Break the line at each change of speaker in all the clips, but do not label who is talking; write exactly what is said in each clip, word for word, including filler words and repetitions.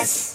Express.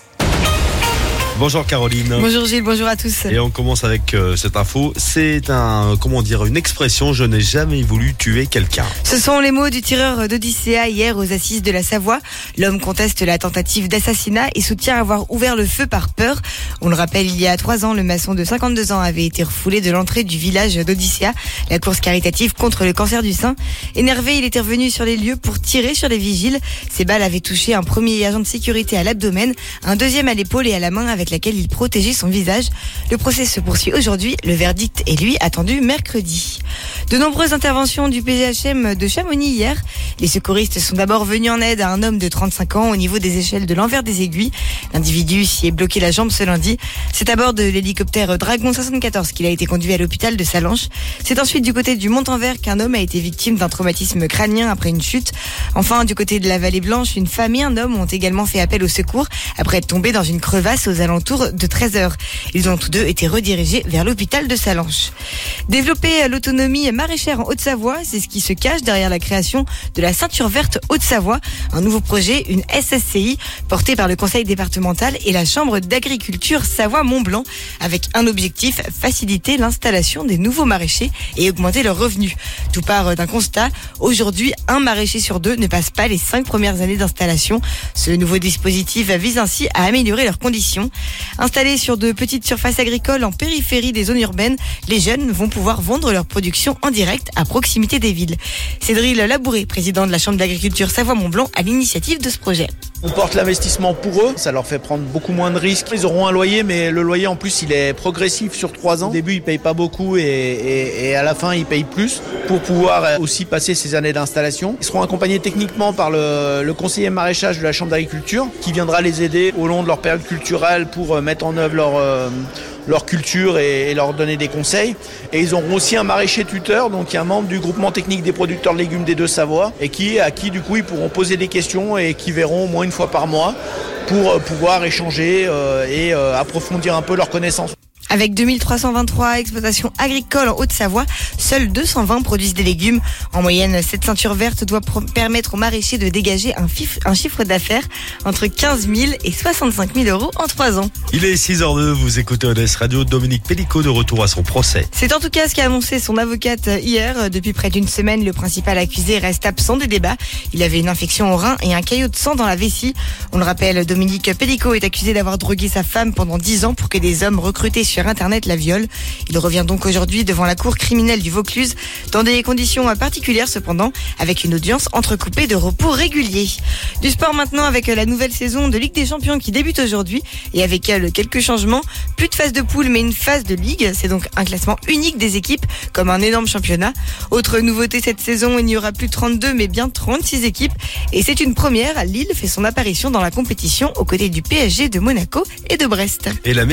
Bonjour Caroline.
Bonjour Gilles, bonjour à tous.
Et on commence avec euh, cette info. C'est un, comment dire, une expression. Je n'ai jamais voulu tuer quelqu'un.
Ce sont les mots du tireur d'Odysséa hier aux assises de la Savoie. L'homme conteste la tentative d'assassinat et soutient avoir ouvert le feu par peur. On le rappelle, il y a trois ans, le maçon de cinquante-deux ans avait été refoulé de l'entrée du village d'Odysséa, la course caritative contre le cancer du sein. Énervé, il était revenu sur les lieux pour tirer sur les vigiles. Ces balles avaient touché un premier agent de sécurité à l'abdomen, un deuxième à l'épaule et à la main avec laquelle il protégeait son visage. Le procès se poursuit aujourd'hui. Le verdict est lui attendu mercredi. De nombreuses interventions du P G H M de Chamonix hier. Les secouristes sont d'abord venus en aide à un homme de trente-cinq ans au niveau des échelles de l'envers des aiguilles. L'individu s'y est bloqué la jambe ce lundi. C'est à bord de l'hélicoptère Dragon soixante-quatorze qu'il a été conduit à l'hôpital de Sallanches. C'est ensuite du côté du Mont-en-Vert qu'un homme a été victime d'un traumatisme crânien après une chute. Enfin, du côté de la Vallée Blanche, une femme et un homme ont également fait appel au secours après être tombés dans une crevasse aux alentours de treize heures. Ils ont tous deux été redirigés vers l'hôpital de Sallanches. Développer l'autonomie maraîchère en Haute-Savoie, c'est ce qui se cache derrière la création de la ceinture verte Haute-Savoie, un nouveau projet, une S S C I, porté par le conseil départemental et la chambre d'agriculture Savoie-Mont-Blanc, avec un objectif, faciliter l'installation des nouveaux maraîchers et augmenter leurs revenus. Tout part d'un constat. Aujourd'hui, un maraîcher sur deux ne passe pas les cinq premières années d'installation. Ce nouveau dispositif vise ainsi à améliorer leurs conditions. Installés sur de petites surfaces agricoles en périphérie des zones urbaines, les jeunes vont pouvoir vendre leur production en direct à proximité des villes. Cédric Labouré, président de la Chambre d'agriculture Savoie-Mont-Blanc, à l'initiative de ce projet.
On porte l'investissement pour eux, ça leur fait prendre beaucoup moins de risques. Ils auront un loyer, mais le loyer en plus il est progressif sur trois ans. Au début ils payent pas beaucoup et, et, et à la fin ils payent plus pour pouvoir aussi passer ces années d'installation. Ils seront accompagnés techniquement par le, le conseiller maraîchage de la Chambre d'agriculture qui viendra les aider au long de leur période culturelle pour mettre en œuvre leur... Euh, leur culture et, et leur donner des conseils. Et ils auront aussi un maraîcher tuteur, donc un membre du groupement technique des producteurs de légumes des Deux-Savoies, et qui, à qui du coup ils pourront poser des questions et qui verront au moins une fois par mois pour euh, pouvoir échanger euh, et euh, approfondir un peu leurs connaissances.
Avec deux mille trois cent vingt-trois exploitations agricoles en Haute-Savoie, seuls deux cent vingt produisent des légumes. En moyenne, cette ceinture verte doit pro- permettre aux maraîchers de dégager un, fif- un chiffre d'affaires entre quinze mille et soixante-cinq mille euros en trois ans.
Il est six heures deux, vous écoutez O D S Radio. Dominique Pellicot de retour à son procès.
C'est en tout cas ce qu'a annoncé son avocate hier. Depuis près d'une semaine, le principal accusé reste absent des débats. Il avait une infection au rein et un caillot de sang dans la vessie. On le rappelle, Dominique Pellicot est accusé d'avoir drogué sa femme pendant dix ans pour que des hommes recrutés sur Internet la viole. Il revient donc aujourd'hui devant la cour criminelle du Vaucluse, dans des conditions particulières cependant, avec une audience entrecoupée de repos réguliers. Du sport maintenant avec la nouvelle saison de Ligue des Champions qui débute aujourd'hui et avec elle quelques changements. Plus de phase de poule mais une phase de ligue. C'est donc un classement unique des équipes comme un énorme championnat. Autre nouveauté cette saison, il n'y aura plus trente-deux mais bien trente-six équipes. Et c'est une première. Lille fait son apparition dans la compétition aux côtés du P S G, de Monaco et de Brest.
Et la